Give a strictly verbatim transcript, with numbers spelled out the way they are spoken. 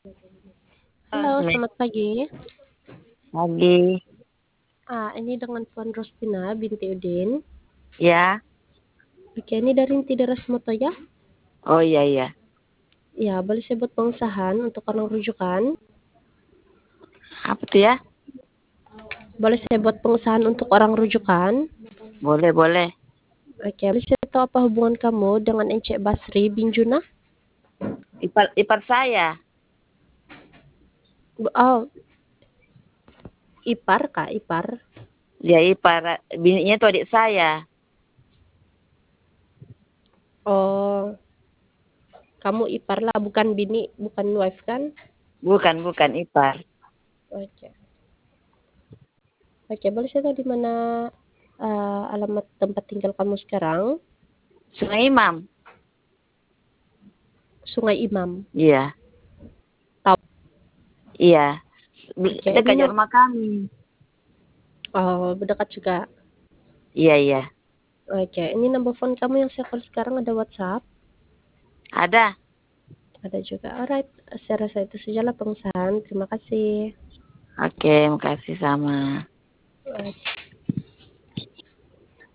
Halo, Selamat selamat pagi. pagi. Ah, ini dengan Puan Rostina binti Udin. Ya. Oke, ini dari Tideras Motoya. Oh iya iya. Ya, boleh saya buat pengusahaan untuk orang rujukan. Apa tuh ya? Boleh saya buat pengusahaan untuk orang rujukan. Boleh boleh. Oke, boleh saya tahu apa hubungan kamu dengan Encik Basri bin Junah? Ipar ipar saya. Oh, ipar kak, ipar. Ya ipar. Bininya tuh adik saya. Oh, kamu ipar lah, bukan bini, bukan wife kan? Bukan bukan ipar. Oke. Oke, boleh saya tahu di mana ah, alamat tempat tinggal kamu sekarang? Sungai Imam. Sungai Imam. Iya. Tahu. Iya. Oke, ini Dekat nom rumah kami. oh, berdekat juga. Iya iya. Oke, ini nomor phone kamu yang saya call sekarang ada WhatsApp? Ada. Ada juga. Alright, saya rasa itu sajalah pengusahaan. Terima kasih. Oke, makasih sama. Oke.